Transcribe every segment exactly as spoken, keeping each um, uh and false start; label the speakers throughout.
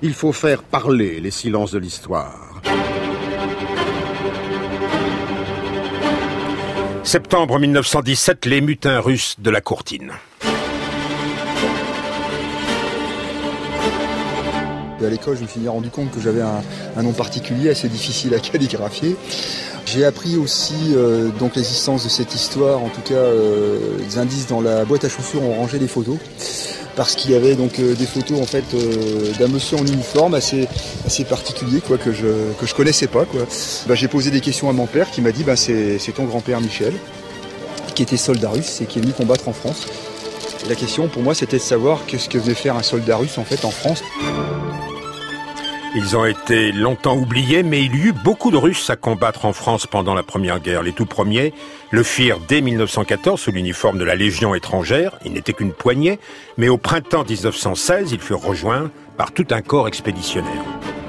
Speaker 1: Il faut faire parler les silences de l'histoire.
Speaker 2: Septembre mille neuf cent dix-sept, les mutins russes de la Courtine.
Speaker 3: À l'école, je me suis rendu compte que j'avais un, un nom particulier assez difficile à calligraphier. J'ai appris aussi euh, donc l'existence de cette histoire, en tout cas euh, des indices dans la boîte à chaussures ont rangé les photos, parce qu'il y avait donc euh, des photos en fait euh, d'un monsieur en uniforme assez assez particulier quoi que je que je connaissais pas quoi. Bah, j'ai posé des questions à mon père qui m'a dit bah c'est c'est ton grand-père Michel qui était soldat russe et qui est venu combattre en France. Et la question pour moi c'était de savoir qu'est-ce que venait faire un soldat russe en fait en France.
Speaker 2: Ils ont été longtemps oubliés, mais il y eut beaucoup de Russes à combattre en France pendant la Première Guerre. Les tout premiers le firent dès mille neuf cent quatorze sous l'uniforme de la Légion étrangère. Ils n'étaient qu'une poignée, mais au printemps dix-neuf cent seize, ils furent rejoints par tout un corps expéditionnaire.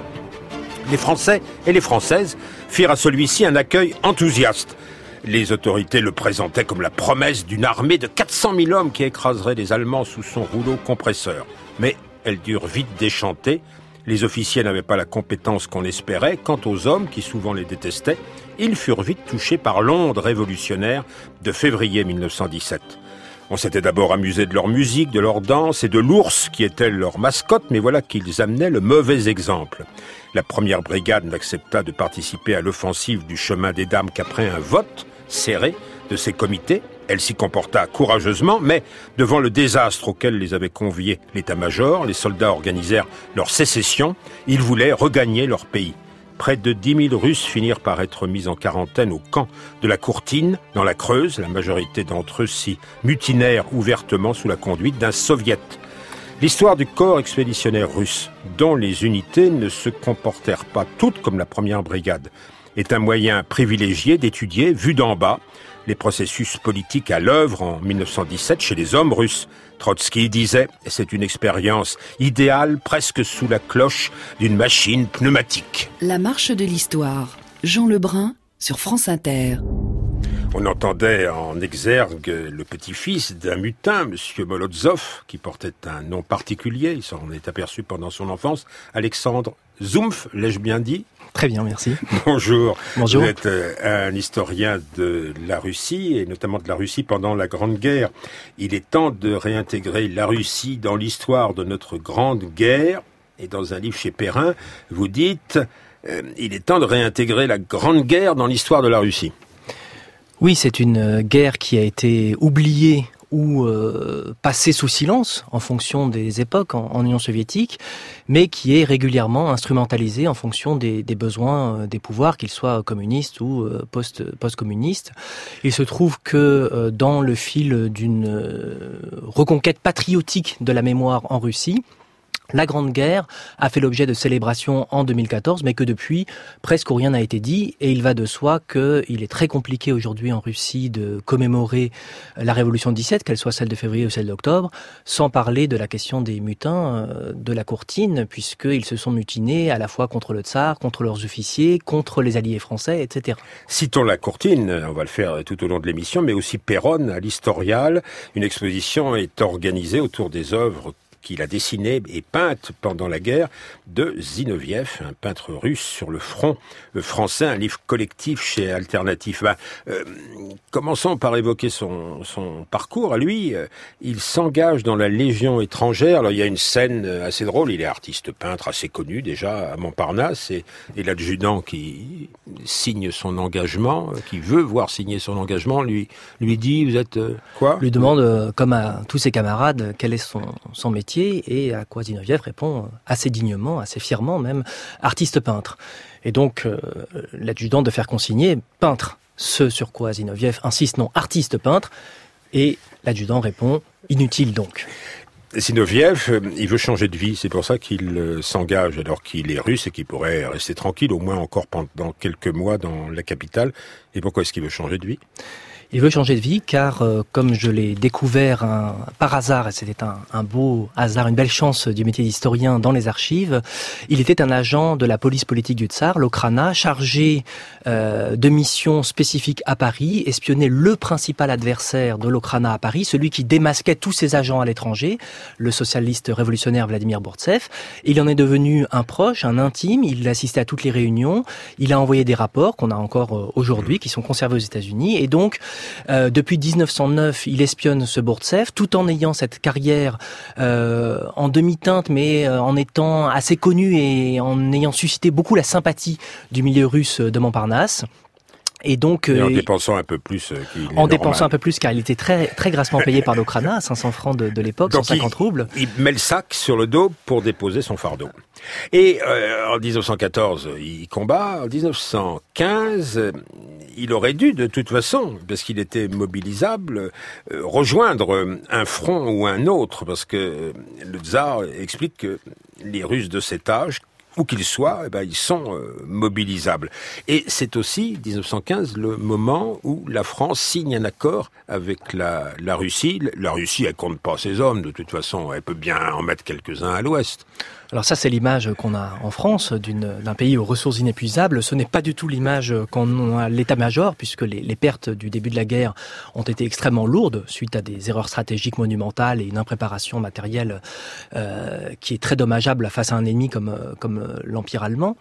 Speaker 2: Les Français et les Françaises firent à celui-ci un accueil enthousiaste. Les autorités le présentaient comme la promesse d'une armée de quatre cent mille hommes qui écraserait les Allemands sous son rouleau compresseur. Mais elles durent vite déchanter. Les officiers n'avaient pas la compétence qu'on espérait. Quant aux hommes, qui souvent les détestaient, ils furent vite touchés par l'onde révolutionnaire de février mille neuf cent dix-sept. On s'était d'abord amusé de leur musique, de leur danse et de l'ours qui était leur mascotte, mais voilà qu'ils amenaient le mauvais exemple. La première brigade n'accepta de participer à l'offensive du chemin des dames qu'après un vote serré de ses comités. Elle s'y comporta courageusement, mais devant le désastre auquel les avait conviés l'état-major, les soldats organisèrent leur sécession. Ils voulaient regagner leur pays. Près de dix mille Russes finirent par être mis en quarantaine au camp de la Courtine, dans la Creuse. La majorité d'entre eux s'y mutinèrent ouvertement sous la conduite d'un soviet. L'histoire du corps expéditionnaire russe, dont les unités ne se comportèrent pas toutes comme la première brigade, est un moyen privilégié d'étudier, vu d'en bas, les processus politiques à l'œuvre en mille neuf cent dix-sept chez les hommes russes. Trotsky disait « C'est une expérience idéale, presque sous la cloche d'une machine pneumatique ».
Speaker 4: La marche de l'histoire. Jean Lebrun sur France Inter.
Speaker 2: On entendait en exergue le petit-fils d'un mutin, M. Molotov, qui portait un nom particulier, il s'en est aperçu pendant son enfance, Alexandre Zoumph, l'ai-je bien dit ?
Speaker 5: Très bien, merci.
Speaker 2: Bonjour.
Speaker 5: Bonjour.
Speaker 2: Vous êtes un historien de la Russie, et notamment de la Russie pendant la Grande Guerre. Il est temps de réintégrer la Russie dans l'histoire de notre Grande Guerre. Et dans un livre chez Perrin, vous dites euh, « Il est temps de réintégrer la Grande Guerre dans l'histoire de la Russie ».
Speaker 5: Oui, c'est une guerre qui a été oubliée ou euh, passée sous silence en fonction des époques en, en Union soviétique, mais qui est régulièrement instrumentalisée en fonction des, des besoins euh, des pouvoirs, qu'ils soient communistes ou euh, post, post-communistes. Il se trouve que euh, dans le fil d'une euh, reconquête patriotique de la mémoire en Russie, la Grande Guerre a fait l'objet de célébrations en deux mille quatorze, mais que depuis, presque rien n'a été dit. Et il va de soi qu'il est très compliqué aujourd'hui en Russie de commémorer la Révolution de dix-sept, qu'elle soit celle de février ou celle d'octobre, sans parler de la question des mutins de la Courtine, puisqu'ils se sont mutinés à la fois contre le tsar, contre leurs officiers, contre les alliés français, et cetera.
Speaker 2: Citons la Courtine, on va le faire tout au long de l'émission, mais aussi Péronne à l'Historial. Une exposition est organisée autour des œuvres qu'il a dessiné et peinte pendant la guerre de Zinoviev, un peintre russe sur le front français, un livre collectif chez Alternatif. Ben, euh, commençons par évoquer son, son parcours à lui. Il s'engage dans la Légion étrangère. Alors il y a une scène assez drôle, il est artiste peintre assez connu déjà à Montparnasse, et, et l'adjudant qui signe son engagement, qui veut voir signer son engagement, lui, lui dit « Vous êtes euh, quoi ?»
Speaker 5: Lui demande, euh, comme à tous ses camarades, quel est son, son métier. Et à quoi Zinoviev répond assez dignement, assez fièrement même, artiste peintre. Et donc euh, l'adjudant de faire consigner peintre. Ce sur quoi Zinoviev insiste, non, artiste peintre. Et l'adjudant répond inutile donc.
Speaker 2: Zinoviev, il veut changer de vie, c'est pour ça qu'il s'engage alors qu'il est russe et qu'il pourrait rester tranquille au moins encore pendant quelques mois dans la capitale. Et pourquoi est-ce qu'il veut changer de vie ?
Speaker 5: Il veut changer de vie car, euh, comme je l'ai découvert un, par hasard, et c'était un, un beau hasard, une belle chance du métier d'historien dans les archives, il était un agent de la police politique du Tsar, l'Okhrana, chargé euh, de missions spécifiques à Paris, espionner le principal adversaire de l'Okhrana à Paris, celui qui démasquait tous ses agents à l'étranger, le socialiste révolutionnaire Vladimir Bourtsev. Il en est devenu un proche, un intime, il assistait à toutes les réunions, il a envoyé des rapports qu'on a encore euh, aujourd'hui, qui sont conservés aux États-Unis, et donc Euh, depuis dix-neuf cent neuf, il espionne ce Bourtsev, tout en ayant cette carrière euh, en demi-teinte, mais euh, en étant assez connu et en ayant suscité beaucoup la sympathie du milieu russe de Montparnasse. Et donc,
Speaker 2: et en
Speaker 5: euh,
Speaker 2: dépensant un peu plus euh, qu'il
Speaker 5: en
Speaker 2: est
Speaker 5: dépensant
Speaker 2: normal.
Speaker 5: un peu plus, car il était très très grassement payé par l'Okhrana, à cinq cents francs de, de l'époque,
Speaker 2: Donc
Speaker 5: cent cinquante
Speaker 2: il,
Speaker 5: roubles.
Speaker 2: il met le sac sur le dos pour déposer son fardeau. Et euh, en dix-neuf cent quatorze, il combat. En dix-neuf cent quinze, il aurait dû, de toute façon, parce qu'il était mobilisable, euh, rejoindre un front ou un autre, parce que le tsar explique que les Russes de cet âge, où qu'ils soient, eh ben, ils sont euh, mobilisables. Et c'est aussi, dix-neuf cent quinze, le moment où la France signe un accord avec la, la Russie. La Russie, elle compte pas ses hommes, de toute façon, elle peut bien en mettre quelques-uns à l'ouest.
Speaker 5: Alors ça, c'est l'image qu'on a en France d'une, d'un pays aux ressources inépuisables. Ce n'est pas du tout l'image qu'on a à l'état-major, puisque les, les pertes du début de la guerre ont été extrêmement lourdes, suite à des erreurs stratégiques monumentales et une impréparation matérielle euh, qui est très dommageable face à un ennemi comme, comme l'Empire allemand.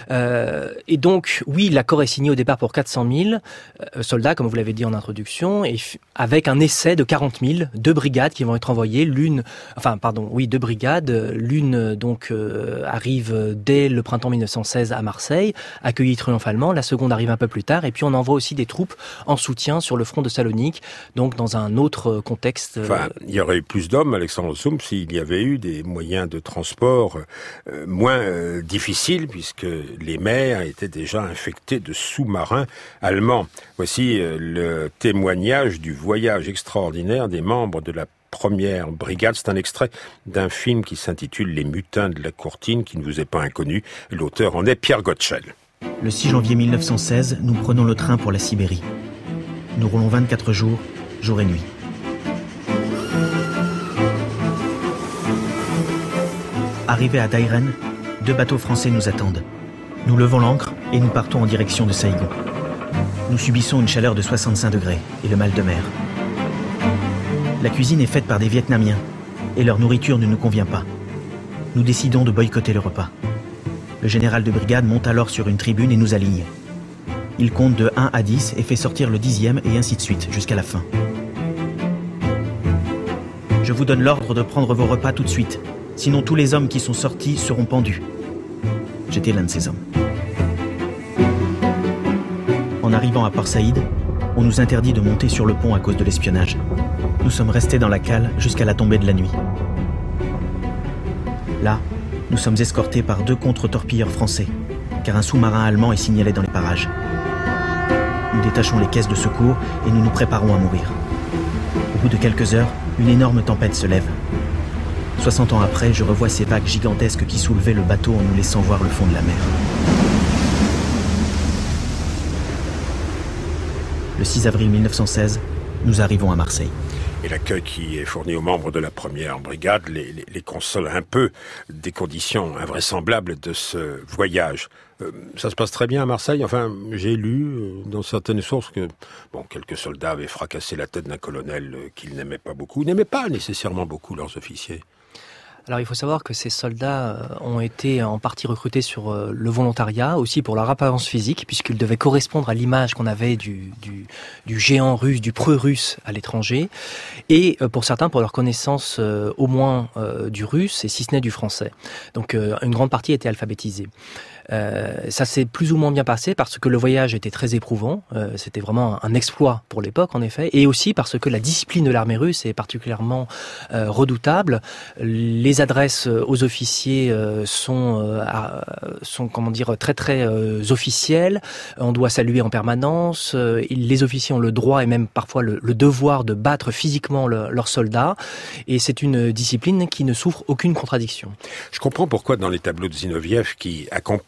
Speaker 5: Euh, et donc, oui, l'accord est signé au départ pour quatre cent mille soldats, comme vous l'avez dit en introduction, et f- avec un essai de quarante mille, deux brigades qui vont être envoyées, l'une, enfin, pardon, oui, deux brigades, l'une donc Euh, arrive dès le printemps mille neuf cent seize à Marseille, accueillie triomphalement. La seconde arrive un peu plus tard, et puis on envoie aussi des troupes en soutien sur le front de Salonique, donc dans un autre contexte.
Speaker 2: Enfin, il y aurait eu plus d'hommes, Alexandre Soum, s'il y avait eu des moyens de transport euh, moins euh, difficiles, puisque les mers étaient déjà infectées de sous-marins allemands. Voici euh, le témoignage du voyage extraordinaire des membres de la première brigade. C'est un extrait d'un film qui s'intitule Les mutins de la Courtine, qui ne vous est pas inconnu. L'auteur en est Pierre Gottschel.
Speaker 6: Le six janvier mille neuf cent seize, nous prenons le train pour la Sibérie. Nous roulons vingt-quatre jours, jour et nuit. Arrivés à Dairen, deux bateaux français nous attendent. Nous levons l'ancre et nous partons en direction de Saïgon. Nous subissons une chaleur de soixante-cinq degrés et le mal de mer. La cuisine est faite par des Vietnamiens et leur nourriture ne nous convient pas. Nous décidons de boycotter le repas. Le général de brigade monte alors sur une tribune et nous aligne. Il compte de un à dix et fait sortir le dixième et ainsi de suite jusqu'à la fin. Je vous donne l'ordre de prendre vos repas tout de suite, sinon tous les hommes qui sont sortis seront pendus. J'étais l'un de ces hommes. En arrivant à Port Saïd, on nous interdit de monter sur le pont à cause de l'espionnage. Nous sommes restés dans la cale jusqu'à la tombée de la nuit. Là, nous sommes escortés par deux contre-torpilleurs français, car un sous-marin allemand est signalé dans les parages. Nous détachons les caisses de secours et nous nous préparons à mourir. Au bout de quelques heures, une énorme tempête se lève. soixante ans après, je revois ces vagues gigantesques qui soulevaient le bateau en nous laissant voir le fond de la mer. Le six avril mille neuf cent seize, nous arrivons à Marseille.
Speaker 2: Et l'accueil qui est fourni aux membres de la première brigade les, les, les console un peu des conditions invraisemblables de ce voyage. Euh, ça se passe très bien à Marseille. Enfin, j'ai lu euh, dans certaines sources que bon, quelques soldats avaient fracassé la tête d'un colonel euh, qu'ils n'aimaient pas beaucoup. Ils n'aimaient pas nécessairement beaucoup leurs officiers.
Speaker 5: Alors il faut savoir que ces soldats ont été en partie recrutés sur le volontariat, aussi pour leur apparence physique, puisqu'ils devaient correspondre à l'image qu'on avait du, du, du géant russe, du preux russe à l'étranger, et pour certains pour leur connaissance au moins du russe, et si ce n'est du français. Donc une grande partie était alphabétisée. Euh, ça s'est plus ou moins bien passé parce que le voyage était très éprouvant. Euh, c'était vraiment un exploit pour l'époque, en effet, et aussi parce que la discipline de l'armée russe est particulièrement euh, redoutable. Les adresses aux officiers euh, sont, euh, sont, comment dire, très très euh, officielles. On doit saluer en permanence. Euh, les officiers ont le droit et même parfois le, le devoir de battre physiquement le, leurs soldats. Et c'est une discipline qui ne souffre aucune contradiction.
Speaker 2: Je comprends pourquoi dans les tableaux de Zinoviev qui accompagnent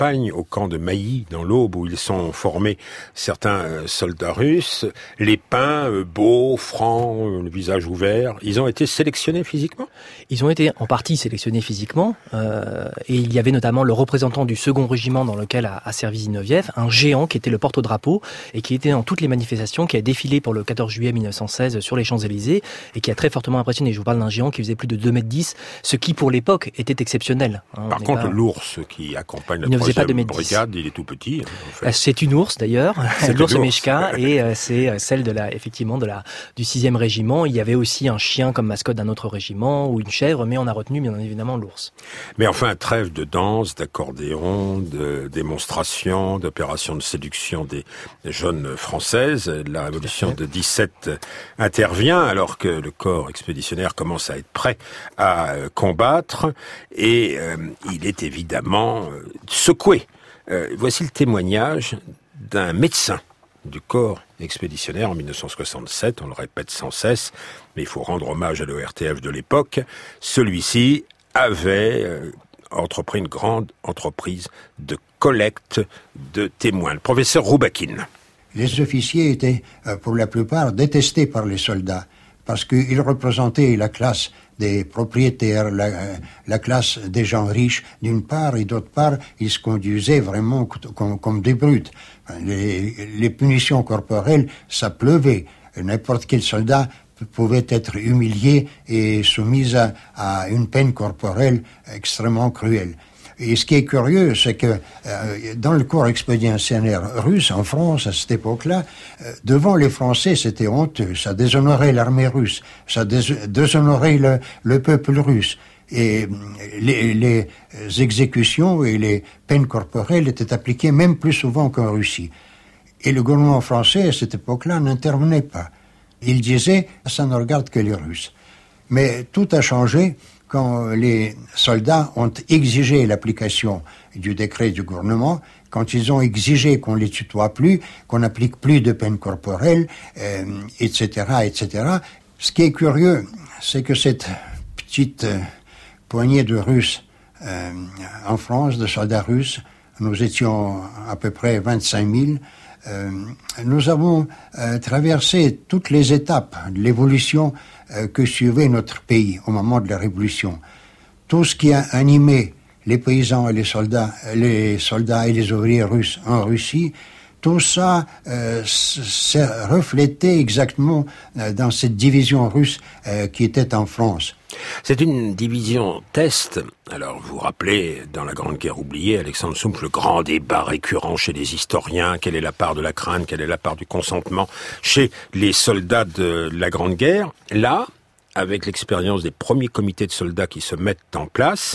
Speaker 2: campagne, au camp de Mailly, dans l'Aube, où ils sont formés certains euh, soldats russes, les peints, euh, beaux, francs, euh, le visage ouvert, ils ont été sélectionnés physiquement ?
Speaker 5: Ils ont été en partie sélectionnés physiquement, euh, et il y avait notamment le représentant du second régiment dans lequel a, a servi Zinoviev, un géant qui était le porte-drapeau, et qui était dans toutes les manifestations, qui a défilé pour le quatorze juillet mille neuf cent seize sur les Champs-Élysées, et qui a très fortement impressionné. Je vous parle d'un géant qui faisait plus de deux mètres dix, ce qui pour l'époque était exceptionnel. Hein,
Speaker 2: Par contre, pas... l'ours qui accompagne la troisième brigade, il est tout petit. En fait.
Speaker 5: C'est une ours d'ailleurs, l'ours Meshka, et euh, c'est celle de la, effectivement, de la, du sixième régiment. Il y avait aussi un chien comme mascotte d'un autre régiment, ou une chèvre, mais on a retenu bien évidemment l'ours.
Speaker 2: Mais enfin, trêve de danse, d'accordéon, de démonstration, d'opération de séduction des, des jeunes françaises. La révolution de dix-sept intervient alors que le corps expéditionnaire commence à être prêt à euh, combattre, et euh, il est évidemment euh, secoué. Euh, voici le témoignage d'un médecin du corps expéditionnaire en mille neuf cent soixante-sept, on le répète sans cesse, mais il faut rendre hommage à l'O R T F de l'époque. Celui-ci avait euh, entrepris une grande entreprise de collecte de témoins. Le professeur Roubakin.
Speaker 7: Les officiers étaient, euh, pour la plupart, détestés par les soldats, parce qu'ils représentaient la classe des propriétaires, la, la classe des gens riches, d'une part, et d'autre part, ils se conduisaient vraiment comme, comme des brutes. Les, les punitions corporelles, ça pleuvait. N'importe quel soldat pouvait être humilié et soumis à, à une peine corporelle extrêmement cruelle. Et ce qui est curieux, c'est que euh, dans le corps expéditionnaire russe, en France, à cette époque-là, euh, devant les Français, c'était honteux. Ça déshonorait l'armée russe, ça dés- déshonorait le, le peuple russe. Et les, les exécutions et les peines corporelles étaient appliquées même plus souvent qu'en Russie. Et le gouvernement français, à cette époque-là, n'intervenait pas. Il disait, ça ne regarde que les Russes. Mais tout a changé quand les soldats ont exigé l'application du décret du gouvernement, quand ils ont exigé qu'on les tutoie plus, qu'on n'applique plus de peine corporelle, euh, et cetera, et cetera. Ce qui est curieux, c'est que cette petite euh, poignée de Russes euh, en France, de soldats russes, nous étions à peu près vingt-cinq mille, euh, nous avons euh, traversé toutes les étapes de l'évolution euh, que suivait notre pays au moment de la Révolution. Tout ce qui a animé les paysans et les soldats, les soldats et les ouvriers russes en Russie, tout ça euh, s'est reflété exactement euh, dans cette division russe euh, qui était en France.
Speaker 2: C'est une division test. Alors, vous vous rappelez, dans la Grande Guerre oubliée, Alexandre Soumpe, le grand débat récurrent chez les historiens, quelle est la part de la crainte, quelle est la part du consentement chez les soldats de la Grande Guerre. Là, avec l'expérience des premiers comités de soldats qui se mettent en place,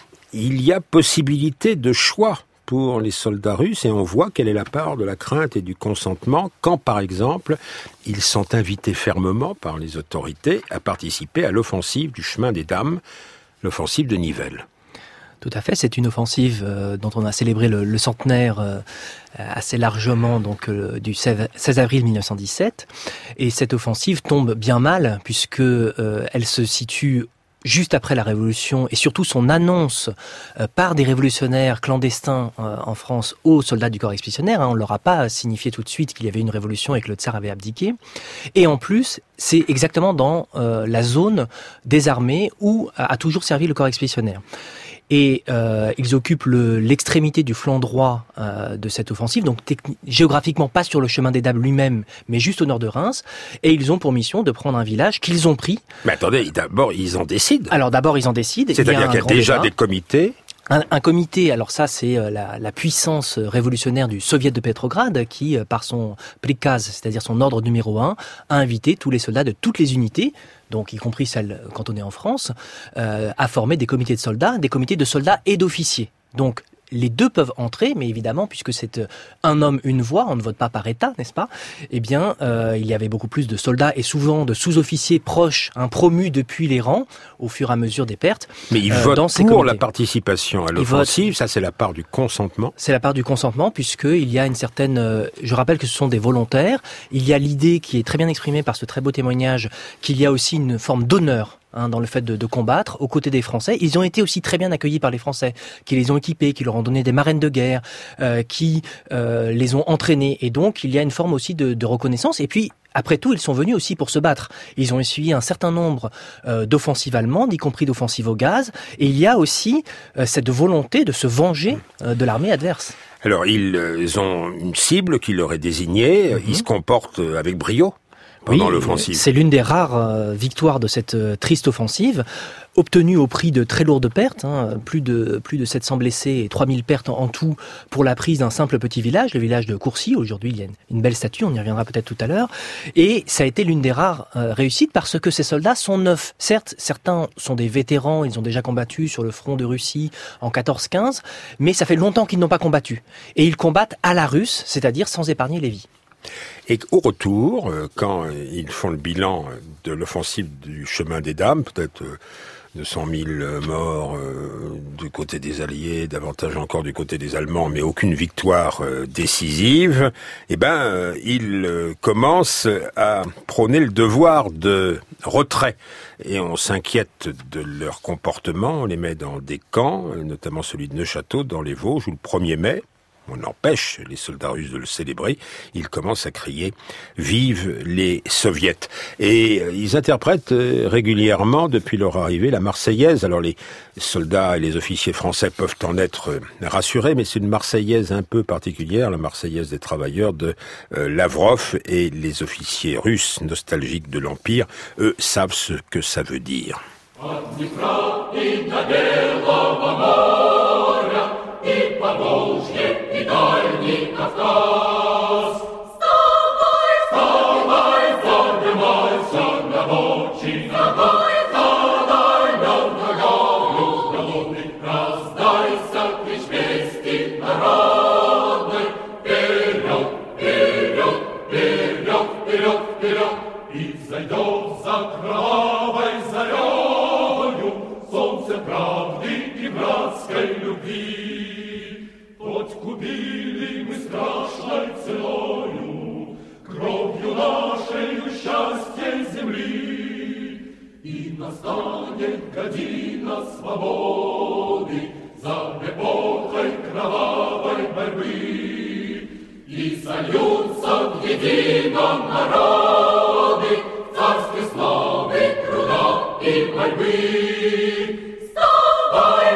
Speaker 2: il y a possibilité de choix pour les soldats russes, et on voit quelle est la part de la crainte et du consentement quand, par exemple, ils sont invités fermement par les autorités à participer à l'offensive du chemin des Dames, l'offensive de Nivelles.
Speaker 5: Tout à fait, c'est une offensive euh, dont on a célébré le, le centenaire euh, assez largement, donc euh, du seize avril mille neuf cent dix-sept, et cette offensive tombe bien mal puisque euh, elle se situe juste après la Révolution, et surtout son annonce euh, par des révolutionnaires clandestins euh, en France aux soldats du corps expéditionnaire. Hein, on ne leur a pas signifié tout de suite qu'il y avait une révolution et que le tsar avait abdiqué. Et en plus, c'est exactement dans euh, la zone des armées où a, a toujours servi le corps expéditionnaire. Et euh, ils occupent le, l'extrémité du flanc droit euh, de cette offensive, donc techni- géographiquement pas sur le chemin des Dames lui-même, mais juste au nord de Reims. Et ils ont pour mission de prendre un village qu'ils ont pris.
Speaker 2: Mais attendez, d'abord ils en décident.
Speaker 5: Alors d'abord ils en décident.
Speaker 2: C'est-à-dire
Speaker 5: il y a
Speaker 2: qu'il y a déjà débat. Des comités.
Speaker 5: Un, un comité, alors ça c'est la, la puissance révolutionnaire du Soviet de Pétrograd qui, par son prikaz, c'est-à-dire son ordre numéro un, a invité tous les soldats de toutes les unités, donc y compris celles cantonnées en France, euh, à former des comités de soldats, des comités de soldats et d'officiers. Donc les deux peuvent entrer, mais évidemment, puisque c'est un homme, une voix, on ne vote pas par État, n'est-ce pas ? Eh bien, euh, il y avait beaucoup plus de soldats et souvent de sous-officiers proches, hein, promus depuis les rangs, au fur et à mesure des pertes.
Speaker 2: Mais ils euh, votent dans ces pour comités. La participation à l'offensive, ça c'est la part du consentement.
Speaker 5: C'est la part du consentement, puisqu'il y a une certaine... Euh, je rappelle que ce sont des volontaires. Il y a l'idée qui est très bien exprimée par ce très beau témoignage, qu'il y a aussi une forme d'honneur hein, dans le fait de, de combattre aux côtés des Français. Ils ont été aussi très bien accueillis par les Français, qui les ont équipés, qui leur ont donné des marraines de guerre, euh, qui euh, les ont entraînés. Et donc, il y a une forme aussi de, de reconnaissance. Et puis, après tout, ils sont venus aussi pour se battre. Ils ont essuyé un certain nombre euh, d'offensives allemandes, y compris d'offensives au gaz. Et il y a aussi euh, cette volonté de se venger euh, de l'armée adverse.
Speaker 2: Alors, ils, euh, ils ont une cible qui leur est désignée. Mm-hmm. Ils se comportent avec brio pendant
Speaker 5: oui,
Speaker 2: l'offensive.
Speaker 5: C'est l'une des rares euh, victoires de cette euh, triste offensive, obtenue au prix de très lourdes pertes, hein, plus de plus de sept cents blessés et trois mille pertes en, en tout pour la prise d'un simple petit village, le village de Courcy. Aujourd'hui, il y a une, une belle statue, on y reviendra peut-être tout à l'heure. Et ça a été l'une des rares euh, réussites parce que ces soldats sont neufs. Certes, certains sont des vétérans, ils ont déjà combattu sur le front de Russie en quatorze quinze, mais ça fait longtemps qu'ils n'ont pas combattu. Et ils combattent à la russe, c'est-à-dire sans épargner les vies.
Speaker 2: Et au retour, quand ils font le bilan de l'offensive du chemin des dames, peut-être deux cent mille morts euh, du côté des Alliés, davantage encore du côté des Allemands, mais aucune victoire euh, décisive, eh ben, euh, ils euh, commencent à prôner le devoir de retrait. Et on s'inquiète de leur comportement, on les met dans des camps, notamment celui de Neufchâteau, dans les Vosges, où le premier mai, on empêche les soldats russes de le célébrer, ils commencent à crier « Vive les soviets !» Et ils interprètent régulièrement, depuis leur arrivée, la Marseillaise. Alors les soldats et les officiers français peuvent en être rassurés, mais c'est une Marseillaise un peu particulière, la Marseillaise des travailleurs de euh, Lavrov, et les officiers russes nostalgiques de l'Empire, eux, savent ce que ça veut dire.
Speaker 8: И Поволжье, и Дальний Кавказ. Вставай, вставай, поднимайся на ночи, вставай, вставай, на ногах голодный, раздайся клич вести народной. Вперед, вперед, вперед, вперед, вперед, и зайдет за кровавой зарею солнце правды и братской любви. Подкупили мы страшной ценою, кровью нашею счастье земли. И настанет година свободы за эпохой кровавой борьбы. И сольются в едином народы царской славы, труда и борьбы. Вставай,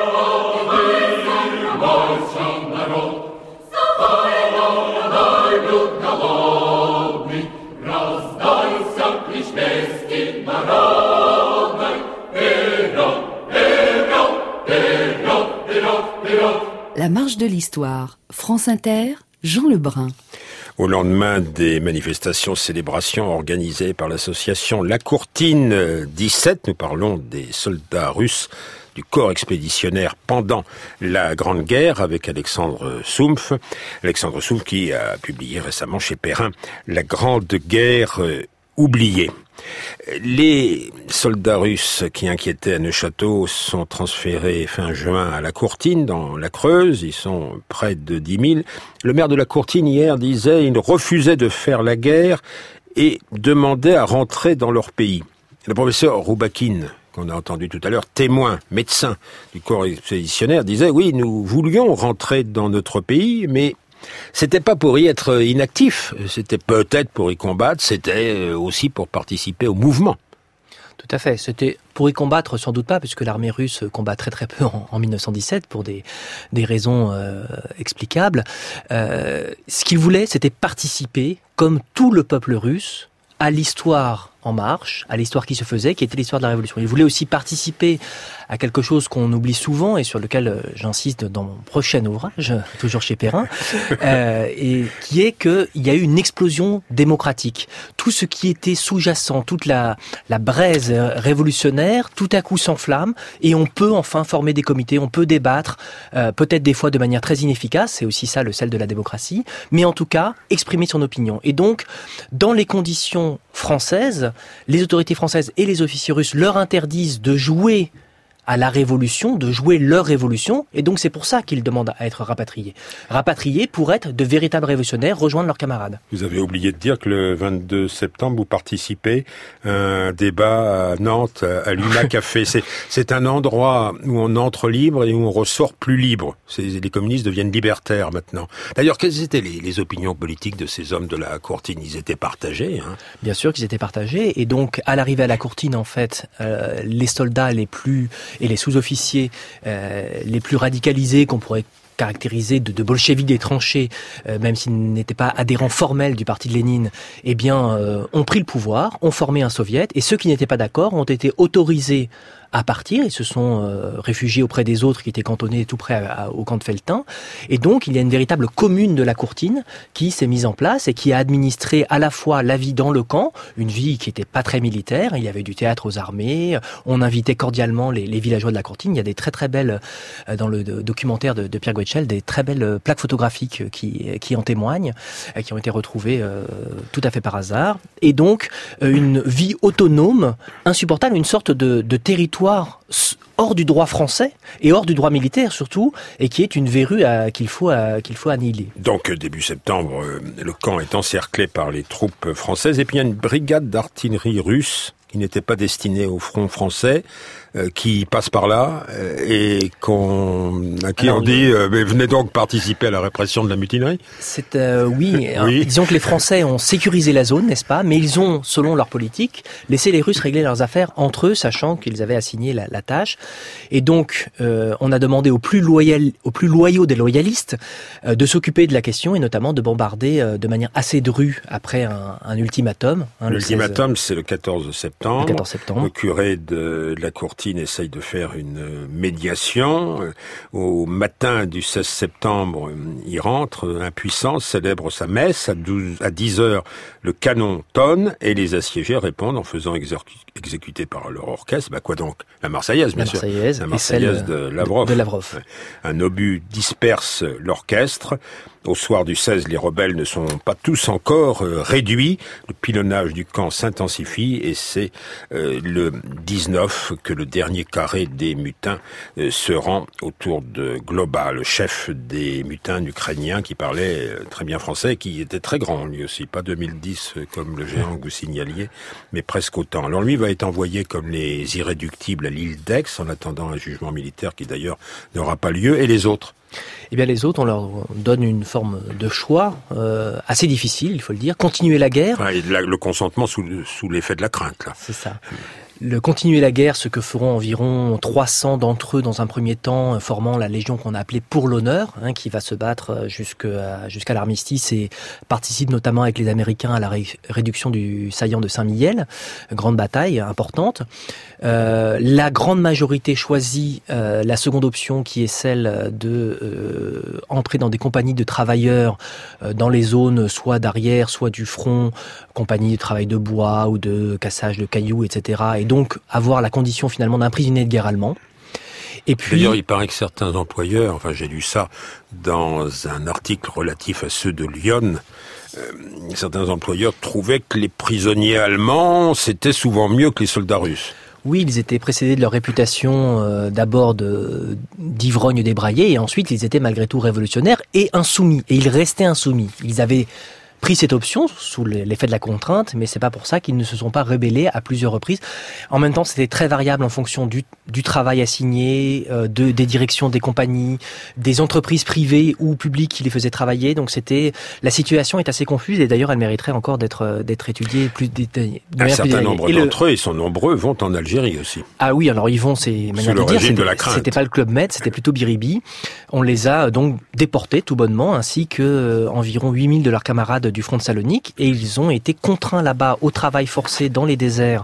Speaker 8: поднимайся, народ! Вставай, молодой люд голодный! Раздайся клич вести народной! Вперед, вперед, вперед, вперед, вперед!
Speaker 4: La marche de l'histoire. France Inter, Jean Lebrun.
Speaker 2: Au lendemain des manifestations, célébrations organisées par l'association La Courtine dix-sept, nous parlons des soldats russes du corps expéditionnaire pendant la Grande Guerre avec Alexandre Soumpf. Alexandre Soumpf qui a publié récemment chez Perrin La Grande Guerre oubliée. Les soldats russes qui inquiétaient à Neufchâteau sont transférés fin juin à la Courtine, dans la Creuse. Ils sont près de dix mille. Le maire de la Courtine, hier, disait il refusait de faire la guerre et demandait à rentrer dans leur pays. Le professeur Roubakin, qu'on a entendu tout à l'heure, témoin, médecin du corps expéditionnaire, disait oui, nous voulions rentrer dans notre pays, mais c'était pas pour y être inactif, c'était peut-être pour y combattre, c'était aussi pour participer au mouvement.
Speaker 5: Tout à fait, c'était pour y combattre sans doute pas, puisque l'armée russe combat très très peu en, en mille neuf cent dix-sept pour des, des raisons euh, explicables. Euh, ce qu'ils voulaient, c'était participer, comme tout le peuple russe, à l'histoire en marche, à l'histoire qui se faisait, qui était l'histoire de la Révolution. Ils voulaient aussi participer à quelque chose qu'on oublie souvent et sur lequel euh, j'insiste dans mon prochain ouvrage, toujours chez Perrin, euh, et qui est qu'il y a eu une explosion démocratique. Tout ce qui était sous-jacent, toute la, la braise révolutionnaire, tout à coup s'enflamme et on peut enfin former des comités, on peut débattre, euh, peut-être des fois de manière très inefficace, c'est aussi ça le sel de la démocratie, mais en tout cas exprimer son opinion. Et donc, dans les conditions françaises, les autorités françaises et les officiers russes leur interdisent de jouer à la révolution, de jouer leur révolution, et donc c'est pour ça qu'ils demandent à être rapatriés. Rapatriés pour être de véritables révolutionnaires, rejoindre leurs camarades.
Speaker 2: Vous avez oublié de dire que le vingt-deux septembre, vous participez à un débat à Nantes, à l'U M A Café. C'est, c'est un endroit où on entre libre et où on ressort plus libre. C'est, les communistes deviennent libertaires maintenant. D'ailleurs, quelles étaient les, les opinions politiques de ces hommes de la Courtine? Ils étaient partagés, hein.
Speaker 5: Bien sûr qu'ils étaient partagés, et donc à l'arrivée à la Courtine, en fait, euh, les soldats les plus et les sous-officiers euh, les plus radicalisés qu'on pourrait caractérisés de, de bolcheviques des tranchées, euh, même s'ils n'étaient pas adhérents formels du parti de Lénine, eh bien, euh, ont pris le pouvoir, ont formé un soviet, et ceux qui n'étaient pas d'accord ont été autorisés à partir. Ils se sont euh, réfugiés auprès des autres qui étaient cantonnés tout près à, à, au camp de Felletin. Et donc, il y a une véritable commune de la Courtine qui s'est mise en place et qui a administré à la fois la vie dans le camp, une vie qui n'était pas très militaire. Il y avait du théâtre aux armées. On invitait cordialement les, les villageois de la Courtine. Il y a des très très belles, euh, dans le de, documentaire de, de Pierre Goetschel, des très belles plaques photographiques qui, qui en témoignent, euh, qui ont été retrouvées euh, tout à fait par hasard. Et donc, euh, une vie autonome, insupportable, une sorte de, de territoire hors du droit français et hors du droit militaire surtout, et qui est une verrue à, qu'il faut à, qu'il faut annihiler.
Speaker 2: Donc début septembre, euh, le camp est encerclé par les troupes françaises, et puis il y a une brigade d'artillerie russe qui n'était pas destinée au front français, euh, qui passe par là, euh, et qu'on, à qui Alors, on dit euh, mais venez donc participer à la répression de la mutinerie.
Speaker 5: C'est euh, oui, alors,
Speaker 2: oui.
Speaker 5: Disons que les Français ont sécurisé la zone, n'est-ce pas, mais ils ont, selon leur politique, laissé les Russes régler leurs affaires entre eux, sachant qu'ils avaient assigné la, la tâche. Et donc, euh, on a demandé aux plus loyaux, aux plus loyaux des loyalistes euh, de s'occuper de la question, et notamment de bombarder euh, de manière assez drue après un, un ultimatum. Hein,
Speaker 2: L'ultimatum, le c'est le quatorze septembre.
Speaker 5: Le quatorze septembre.
Speaker 2: Le curé de, de la Courtine essaye de faire une médiation. Au matin du seize septembre, il rentre, impuissant, célèbre sa messe. À, douze, à dix heures, le canon tonne, et les assiégés répondent en faisant exécu- exécuter par leur orchestre. Bah quoi donc? La Marseillaise, bien
Speaker 5: la
Speaker 2: sûr.
Speaker 5: Marseillaise,
Speaker 2: la Marseillaise de Lavrov.
Speaker 5: De, de Lavrov.
Speaker 2: Un obus disperse l'orchestre. Au soir du seize, les rebelles ne sont pas tous encore euh, réduits. Le pilonnage du camp s'intensifie, et c'est euh, le dix-neuf que le dernier carré des mutins euh, se rend autour de Globa, le chef des mutins ukrainiens qui parlait euh, très bien français, qui était très grand lui aussi, pas deux mille dix euh, comme le géant que vous signaliez, mais presque autant. Alors lui va être envoyé comme les irréductibles à l'île d'Aix en attendant un jugement militaire qui d'ailleurs n'aura pas lieu. Et les autres?
Speaker 5: Eh bien, les autres, on leur donne une forme de choix euh, assez difficile, il faut le dire. Continuer la guerre.
Speaker 2: Enfin, et la, le consentement sous, sous l'effet de la crainte, là.
Speaker 5: C'est ça. Le continuer la guerre, ce que feront environ trois cents d'entre eux dans un premier temps, formant la légion qu'on a appelée pour l'honneur, hein, qui va se battre jusqu'à, jusqu'à l'armistice et participe notamment avec les Américains à la ré- réduction du saillant de Saint-Mihiel. Grande bataille importante. Euh, la grande majorité choisit euh, la seconde option, qui est celle de euh, entrer dans des compagnies de travailleurs euh, dans les zones soit d'arrière, soit du front, compagnies de travail de bois ou de cassage de cailloux, et cetera. Et donc avoir la condition finalement d'un prisonnier de guerre allemand. Et puis,
Speaker 2: d'ailleurs, il paraît que certains employeurs, enfin j'ai lu ça dans un article relatif à ceux de Lyon, euh, certains employeurs trouvaient que les prisonniers allemands, c'était souvent mieux que les soldats russes.
Speaker 5: Oui, ils étaient précédés de leur réputation euh, d'abord de, d'ivrognes débraillés, et ensuite ils étaient malgré tout révolutionnaires et insoumis. Et ils restaient insoumis. Ils avaient pris cette option sous l'effet de la contrainte, mais c'est pas pour ça qu'ils ne se sont pas rébellés à plusieurs reprises. En même temps, c'était très variable en fonction du, du travail assigné, euh, de, des directions des compagnies, des entreprises privées ou publiques qui les faisaient travailler. Donc c'était, la situation est assez confuse, et d'ailleurs elle mériterait encore d'être, d'être étudiée plus détaillée.
Speaker 2: Un certain nombre d'entre eux, ils sont nombreux, vont en Algérie aussi.
Speaker 5: Ah oui, alors ils vont, c'est manière de dire,
Speaker 2: de la crainte.
Speaker 5: C'était pas le Club Med, c'était plutôt Biribi. On les a donc déportés tout bonnement, ainsi que euh, environ huit mille de leurs camarades du front de Salonique, et ils ont été contraints là-bas au travail forcé dans les déserts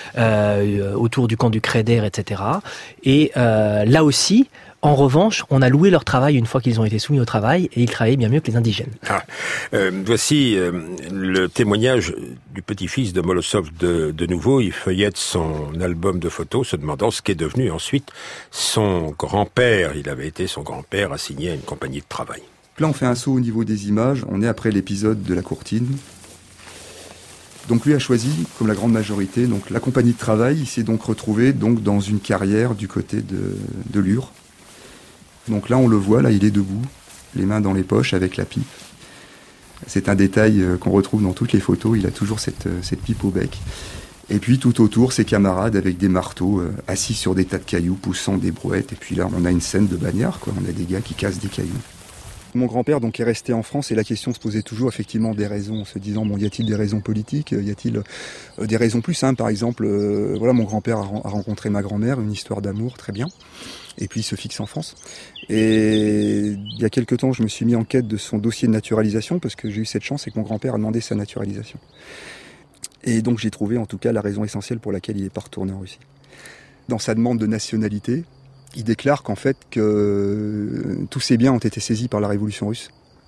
Speaker 5: euh, autour du camp du Créder, et cetera. Et euh, là aussi, en revanche, on a loué leur travail une fois qu'ils ont été soumis au travail, et ils travaillaient bien mieux que les indigènes.
Speaker 2: Ah, euh, voici euh, le témoignage du petit-fils de Molosov de, de nouveau. Il feuillette son album de photos, se demandant ce qu'est devenu ensuite son grand-père. Il avait été son grand-père assigné à une compagnie de travail.
Speaker 3: Là, on fait un saut au niveau des images. On est après l'épisode de la Courtine. Donc lui a choisi, comme la grande majorité, donc la compagnie de travail. Il s'est donc retrouvé donc dans une carrière du côté de, de Lure. Donc là, on le voit, là, il est debout, les mains dans les poches avec la pipe. C'est un détail qu'on retrouve dans toutes les photos. Il a toujours cette, cette pipe au bec. Et puis tout autour, ses camarades avec des marteaux, euh, assis sur des tas de cailloux, poussant des brouettes. Et puis là, on a une scène de bagnard, quoi. On a des gars qui cassent des cailloux. Mon grand-père donc est resté en France et la question se posait toujours effectivement des raisons, en se disant bon, y a-t-il des raisons politiques, y a-t-il euh, des raisons plus simples, par exemple, euh, voilà, mon grand-père a, a rencontré ma grand-mère, une histoire d'amour, très bien, et puis il se fixe en France. Et il y a quelque temps, je me suis mis en quête de son dossier de naturalisation parce que j'ai eu cette chance et que mon grand-père a demandé sa naturalisation. Et donc j'ai trouvé en tout cas la raison essentielle pour laquelle il n'est pas retourné en Russie. Dans sa demande de nationalité, il déclare qu'en fait que tous ses biens ont été saisis par la révolution russe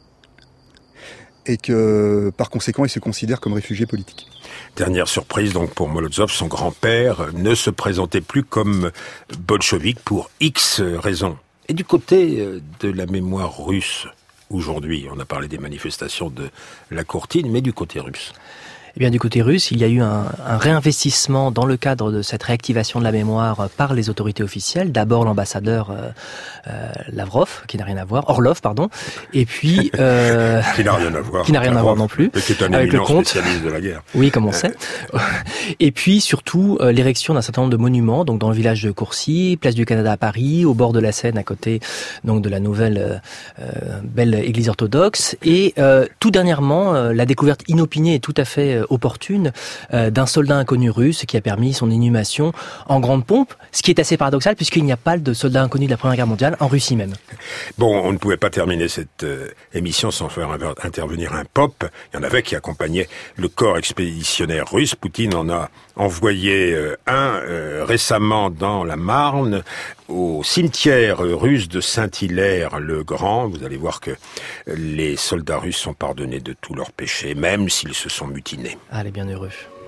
Speaker 3: et que par conséquent il se considère comme réfugié politique.
Speaker 2: Dernière surprise donc pour Morozov, son grand-père ne se présentait plus comme bolchevique pour X raisons. Et du côté de la mémoire russe, aujourd'hui, on a parlé des manifestations de la Courtine, mais du côté russe.
Speaker 5: Eh bien, du côté russe, il y a eu un, un réinvestissement dans le cadre de cette réactivation de la mémoire par les autorités officielles. D'abord l'ambassadeur euh, euh, Lavrov, qui n'a rien à voir, Orlov, pardon, et puis euh,
Speaker 2: qui n'a rien à voir,
Speaker 5: qui n'a rien Lavrov, à voir non plus,
Speaker 2: mais qui est un éminent spécialiste de la guerre.
Speaker 5: Oui, comme on sait. Et puis surtout euh, l'érection d'un certain nombre de monuments, donc dans le village de Courcy, place du Canada à Paris, au bord de la Seine, à côté donc de la nouvelle euh, belle église orthodoxe, et euh, tout dernièrement euh, la découverte inopinée et tout à fait euh, opportune euh, d'un soldat inconnu russe qui a permis son inhumation en grande pompe, ce qui est assez paradoxal puisqu'il n'y a pas de soldat inconnu de la Première Guerre mondiale en Russie même.
Speaker 2: Bon, on ne pouvait pas terminer cette euh, émission sans faire intervenir un pop. Il y en avait qui accompagnaient le corps expéditionnaire russe. Poutine en a envoyé euh, un euh, récemment dans la Marne, au cimetière russe de Saint-Hilaire-le-Grand. Vous allez voir que les soldats russes sont pardonnés de tous leurs péchés, même s'ils se sont mutinés.
Speaker 5: Ah, les bienheureux.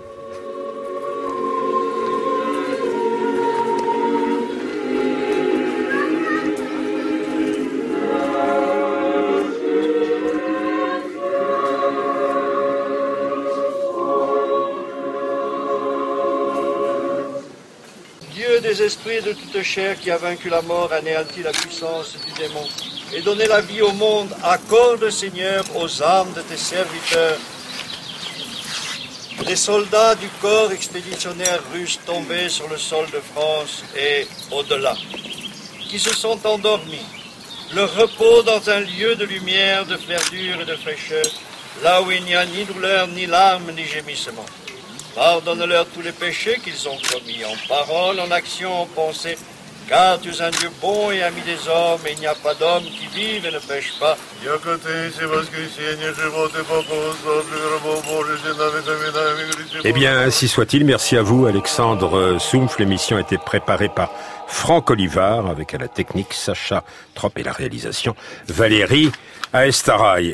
Speaker 9: Des esprits de toute chair qui a vaincu la mort, anéanti la puissance du démon et donné la vie au monde, accorde, Seigneur, aux âmes de tes serviteurs, les soldats du corps expéditionnaire russe tombés sur le sol de France et au-delà, qui se sont endormis, leur repos dans un lieu de lumière, de verdure et de fraîcheur, là où il n'y a ni douleur, ni larmes, ni gémissement. Pardonne-leur tous les péchés qu'ils ont commis, en parole, en action, en pensée, car tu es un Dieu bon et ami des hommes, et il n'y a pas d'homme qui vive et ne pêche pas.
Speaker 2: Eh bien, ainsi soit-il. Merci à vous, Alexandre Soumpf. L'émission a été préparée par Franck Olivard, avec à la technique Sacha Trop et la réalisation Valérie Aestaraï.